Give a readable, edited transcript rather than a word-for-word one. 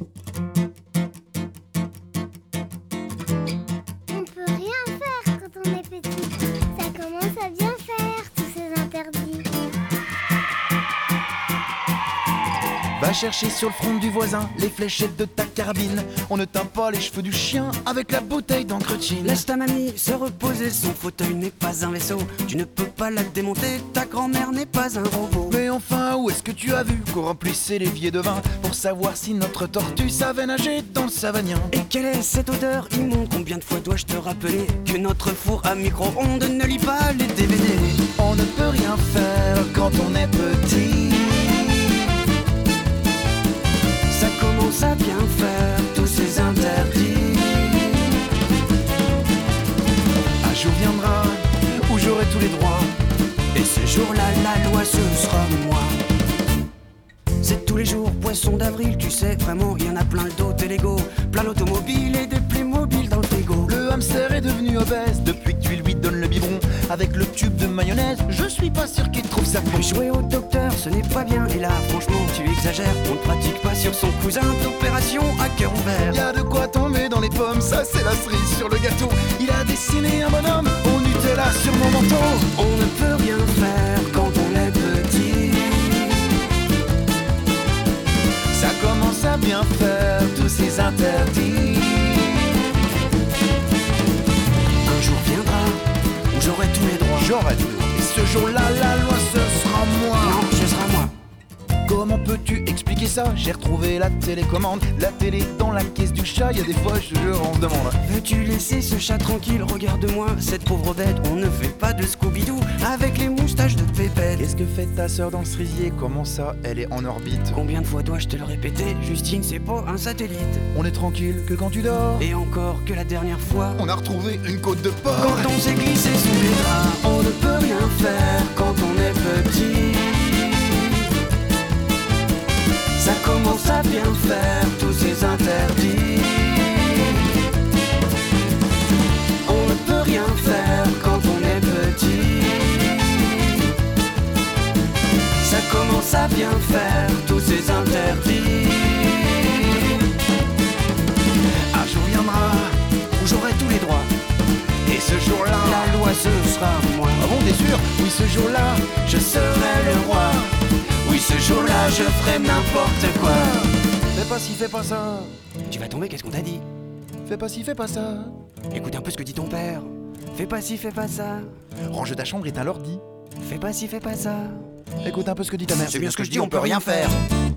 On peut rien faire quand on est petit. Ça commence à bien faire, tous ces interdits. Va chercher sur le front du voisin les fléchettes de ta carabine. On ne teint pas les cheveux du chien avec la bouteille d'encre-chine. Laisse ta mamie se reposer, son fauteuil n'est pas un vaisseau. Tu ne peux pas la démonter, ta grand-mère n'est pas un robot. Mais enfin, où est-ce que tu as vu qu'on remplissait l'évier de vin pour savoir si notre tortue savait nager dans le Savagnin? Et quelle est cette odeur immonde? Combien de fois dois-je te rappeler que notre four à micro-ondes ne lit pas les DVD? On ne peut rien faire quand on est petit. Ça commence à bien faire, tous ces interdits. Un jour viendra où j'aurai tous les droits. Et ce jour-là, la loi, ce sera moi. C'est tous les jours, poisson d'avril, tu sais, vraiment, il y en a plein le dos, t'es Lego. Plein d'automobiles et des plus mobiles dans le frigo. Le hamster est devenu obèse depuis que tu lui donnes le biberon. Avec le tube de mayonnaise, je suis pas sûr qu'il trouve ça bon. Jouer au docteur, ce n'est pas bien, et là, franchement, tu exagères. On ne pratique pas sur son cousin d'opération à cœur ouvert. Y'a de quoi tomber dans les pommes, ça c'est la cerise sur le gâteau. Il a dessiné un bonhomme au Nutella sur mon manteau. On ne peut rien faire quand on est petit. Ça commence à bien faire, tous ces interdits. Un jour viendra où j'aurai tous les droits. J'aurai tout. Et ce jour-là, la loi, ce sera moi. Non, ce sera moi. Comment peux-tu expliquer ça? J'ai retrouvé la télécommande, la télé dans la caisse du chat. Y'a des fois, je te jure, on se demande. Veux-tu laisser ce chat tranquille? Regarde-moi, cette pauvre bête. On ne fait pas de Scooby-Doo avec les moustaches de Pépette. Qu'est-ce que fait ta sœur dans le cerisier? Comment ça, elle est en orbite? Combien de fois dois-je te le répéter? Justine, c'est pas un satellite. On est tranquille que quand tu dors. Et encore que la dernière fois, On a retrouvé une côte de porc. quand on s'est glissé sous les draps, on ne peut rien faire quand on est petit. Ça commence à bien faire, tous ces interdits. On ne peut rien faire quand on est petit. Ça commence à bien faire, tous ces interdits. Un jour viendra Où j'aurai tous les droits. et ce jour-là. La loi, ce sera moi. Ah bon, t'es sûr? Oui, ce jour-là, Je serai le roi. Oui, ce jour-là, je ferai n'importe quoi. fais pas ci, fais pas ça. Tu vas tomber, qu'est-ce qu'on t'a dit? Fais pas ci, fais pas ça. Écoute un peu ce que dit ton père. Fais pas ci, fais pas ça. Range ta chambre et t'as l'ordi. Fais pas ci, fais pas ça. Écoute un peu ce que dit ta mère. C'est bien ce que je dis, on peut rien faire.